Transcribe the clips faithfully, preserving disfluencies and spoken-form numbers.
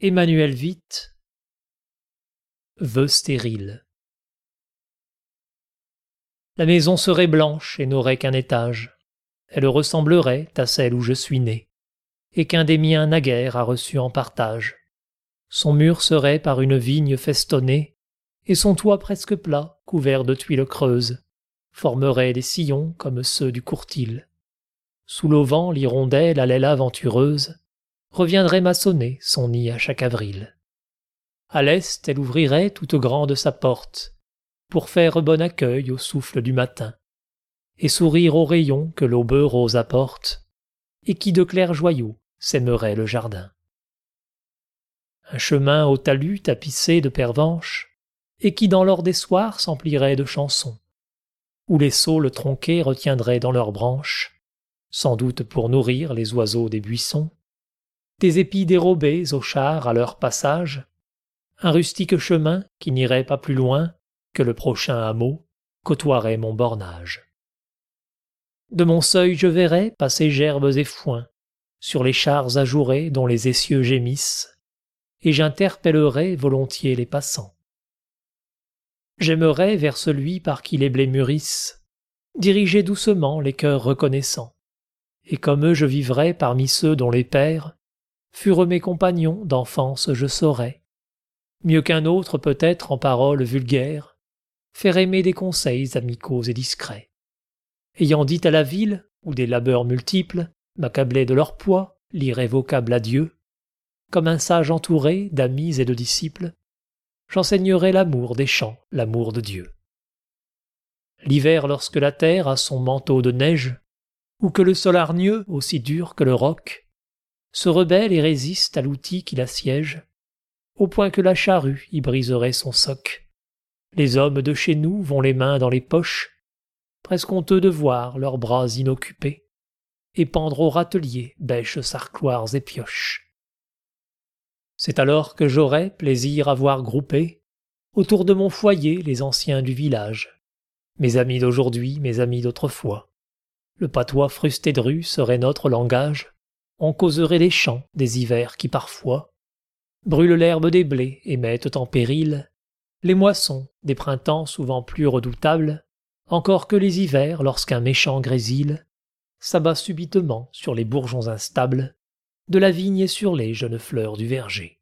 Emmanuel Vitt, vœux stériles. La maison serait blanche et n'aurait qu'un étage. Elle ressemblerait à celle où je suis né, et qu'un des miens naguère a reçu en partage. Son mur serait par une vigne festonnée, et son toit presque plat, couvert de tuiles creuses, formerait des sillons comme ceux du courtil. Sous l'auvent, l'hirondelle à l'aile aventureuse reviendrait maçonner son nid à chaque avril. À l'est, elle ouvrirait toute grande sa porte, pour faire bon accueil au souffle du matin, et sourire aux rayons que l'aube rose apporte, et qui de clairs joyaux sèmerait le jardin. Un chemin au talus tapissé de pervenches, et qui dans l'or des soirs s'emplirait de chansons, où les saules tronqués retiendraient dans leurs branches, sans doute pour nourrir les oiseaux des buissons, des épis dérobés aux chars à leur passage, un rustique chemin qui n'irait pas plus loin que le prochain hameau côtoierait mon bornage. De mon seuil je verrais passer gerbes et foins sur les chars ajourés dont les essieux gémissent, et j'interpellerais volontiers les passants. J'aimerais vers celui par qui les blés mûrissent diriger doucement les cœurs reconnaissants, et comme eux je vivrais parmi ceux dont les pères furent mes compagnons d'enfance je saurais, mieux qu'un autre peut-être en paroles vulgaires, faire aimer des conseils amicaux et discrets. Ayant dit à la ville, où des labeurs multiples m'accablaient de leur poids, l'irrévocable adieu, comme un sage entouré d'amis et de disciples, j'enseignerai l'amour des champs, l'amour de Dieu. L'hiver, lorsque la terre a son manteau de neige, ou que le sol hargneux, aussi dur que le roc, se rebelle et résiste à l'outil qui l'assiège, au point que la charrue y briserait son soc. Les hommes de chez nous vont les mains dans les poches, presque honteux de voir leurs bras inoccupés, et pendre au râtelier bêches sarcloirs et pioches. C'est alors que j'aurai plaisir à voir grouper autour de mon foyer les anciens du village, mes amis d'aujourd'hui, mes amis d'autrefois. Le patois frusté-dru serait notre langage, on causerait les chants des hivers qui parfois brûlent l'herbe des blés et mettent en péril les moissons des printemps souvent plus redoutables encore que les hivers lorsqu'un méchant grésil s'abat subitement sur les bourgeons instables de la vigne et sur les jeunes fleurs du verger.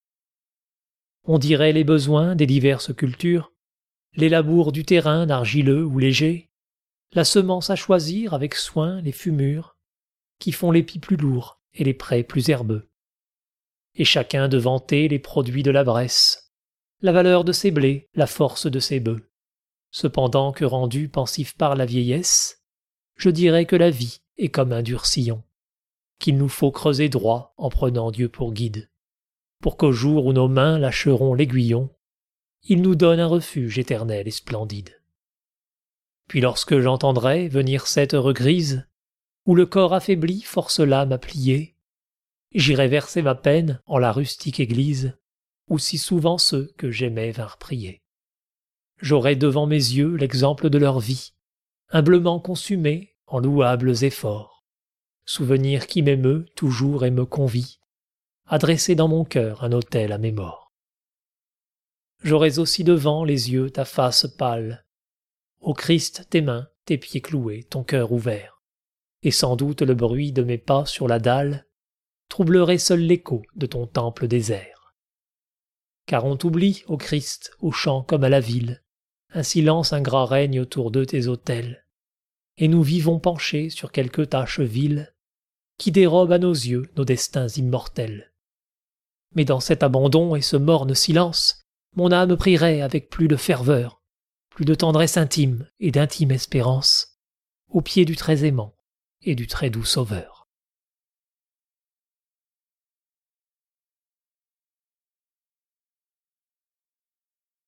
On dirait les besoins des diverses cultures, les labours du terrain d'argileux ou léger, la semence à choisir avec soin les fumures qui font l'épi plus lourd et les prés plus herbeux, et chacun de vanter les produits de la Bresse, la valeur de ses blés, la force de ses bœufs. Cependant que rendu pensif par la vieillesse, je dirais que la vie est comme un dur sillon, qu'il nous faut creuser droit en prenant Dieu pour guide, pour qu'au jour où nos mains lâcheront l'aiguillon, il nous donne un refuge éternel et splendide. Puis lorsque j'entendrai venir cette heure grise, où le corps affaibli force l'âme à plier, j'irai verser ma peine en la rustique église, où si souvent ceux que j'aimais vinrent prier. J'aurai devant mes yeux l'exemple de leur vie, humblement consumée en louables efforts, souvenir qui m'émeut toujours et me convie, à dresser dans mon cœur un autel à mes morts. J'aurai aussi devant les yeux ta face pâle, ô Christ tes mains, tes pieds cloués, ton cœur ouvert, et sans doute le bruit de mes pas sur la dalle troublerait seul l'écho de ton temple désert. Car on t'oublie, ô Christ, au champ comme à la ville, un silence ingrat règne autour de tes autels, et nous vivons penchés sur quelque tâche vile qui dérobe à nos yeux nos destins immortels. Mais dans cet abandon et ce morne silence, mon âme prierait avec plus de ferveur, plus de tendresse intime et d'intime espérance, au pied du très aimant et du très doux Sauveur.